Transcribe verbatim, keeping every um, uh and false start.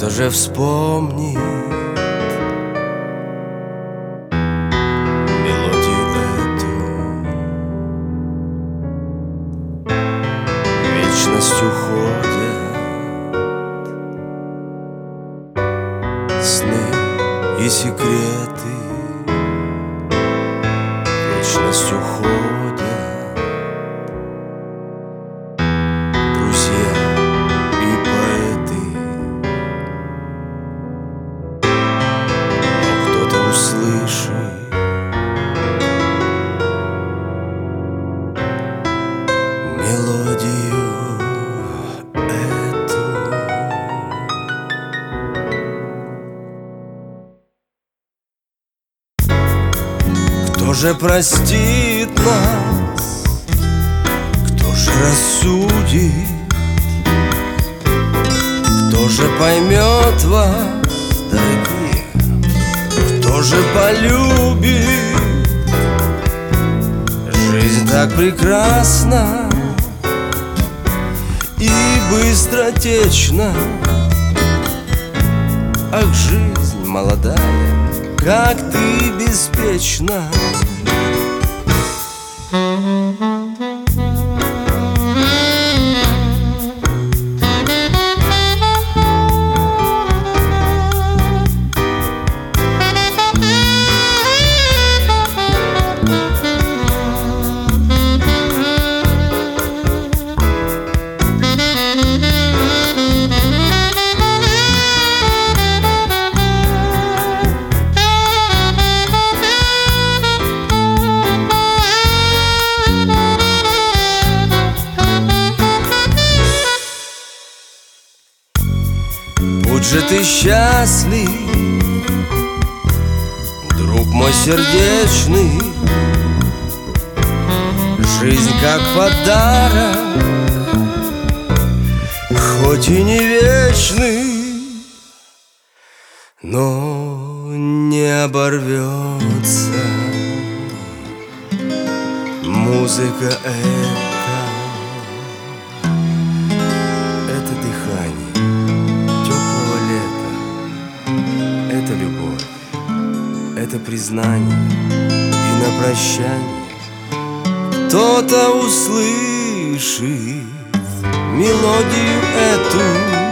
Кто же вспомнит мелодию эту? Вечность уходят сны и секреты, вечность уходят друзья и поэты. Но кто-то услышит мелодию эту. Кто же простит нас? Кто же рассудит? Кто же поймет вас, дорогие? Кто же полюбит? Жизнь так прекрасна и быстротечна. Ах, жизнь молодая, как ты беспечна. Будь же ты счастлив, друг мой сердечный. Жизнь как подарок, хоть и не вечный, но не оборвется. Музыка эта, это дыхание теплого лета, это любовь, это признание. И на прощание кто-то услышит мелодию эту.